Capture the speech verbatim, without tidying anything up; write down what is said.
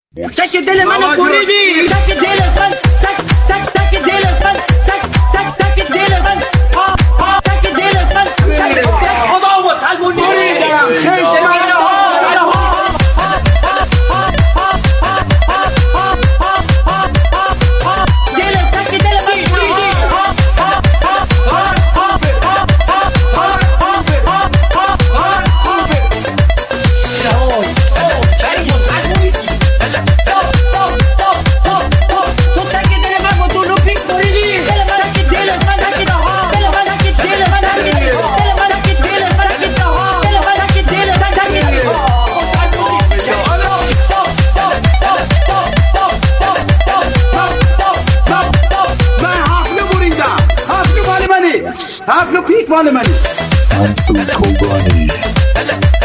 تک دل منو بریدی، تک دل من، تک تک تک دل من، تک تک تک دل من، ها ها تک دل من، تک خدا و سلمونی بریدم خیش من ها دل تک دل من بریدی حقلو پیک مال منی. منصور کوبانی